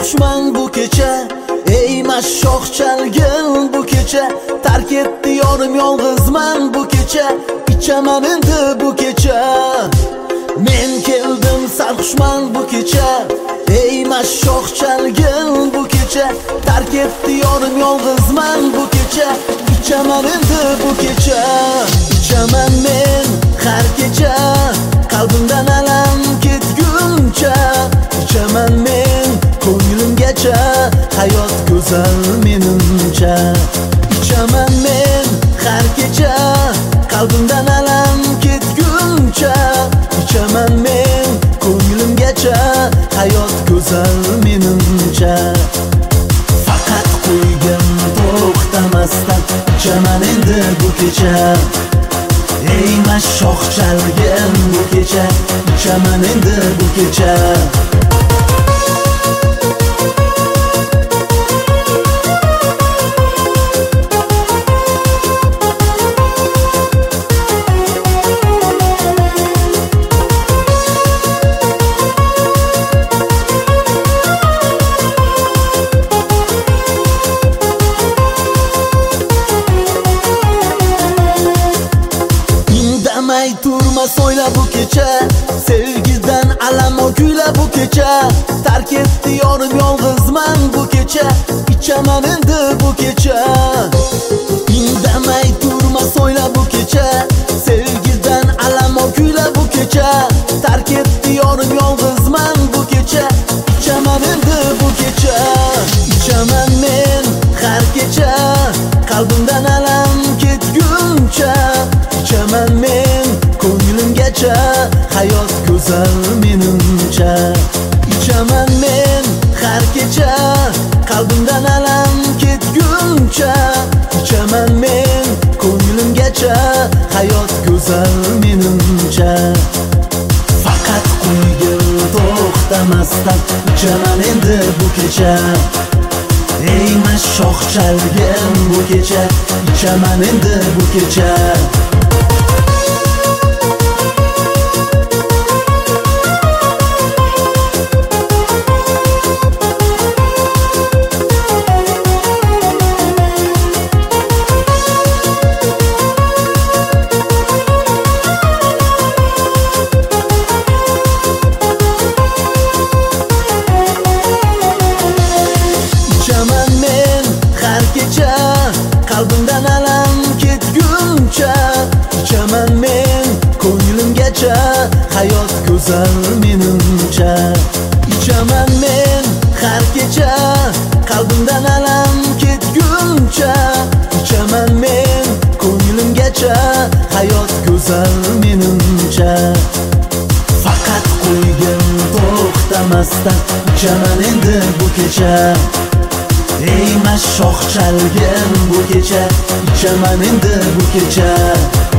sarxushman bu kecha. Ey mashshoq chalgin bu kecha. Tark etdi yorim, yolg'izman bu kecha. İçaman endi bu kecha. Men keldim sarxushman bu kecha. Ey mashshoq chalgin bu kecha. Tark etdi yorim, yolg'izman bu kecha. İçaman endi bu kecha. İçaman men har kecha. Qalbimdan alam ketguncha. İçaman men ko'nglimgacha. Hayot go'zal menimcha. İçaman men har kecha. Qalbimdan alam ketguncha. İçaman men ko'nglimgacha. Hayot go'zal menimcha. Faqat qo'ygin to'xtamasdan. İçaman endi bu kecha. Ey mashshoq chalgin bu kecha. İçaman endi bu kecha. Turma so'yla bu kecha. Sevgidan alam o kuyla bu kecha. Tark etdi yorim, yolg'izman bu kecha. İçaman endi bu kecha. Indamay turma so'yla bu kecha. Sevgidan alam o kuyla bu kecha. Tark etdi yorim, yolg'izman bu kecha. İçaman endi bu kecha. İçaman men har kecha. Qalbimdan alam ketguncha. İçaman men ko'nglimgacha. Hayot go'zal menimcha. İçaman men har kecha. Qalbimdan alam ketguncha. İçaman men ko'nglimgacha. Hayot go'zal menimcha. Faqat qo'ygin to'xtamasdan. İçaman endi bu kecha. Ey mashshoq chalgin bu kecha. İçaman endi bu kecha. Qalbimdan alam ketguncha. İçaman men ko'nglimgacha. Hayot go'zal menimcha. İçaman men har kecha. Qalbimdan alam ketguncha. İçaman men ko'nglimgacha. Hayot go'zal menimcha. Faqat qo'ygin to'xtamasdan. İçaman endi bu kecha. Ey mashshoq chalgin bu kecha. İçaman endi bu kecha.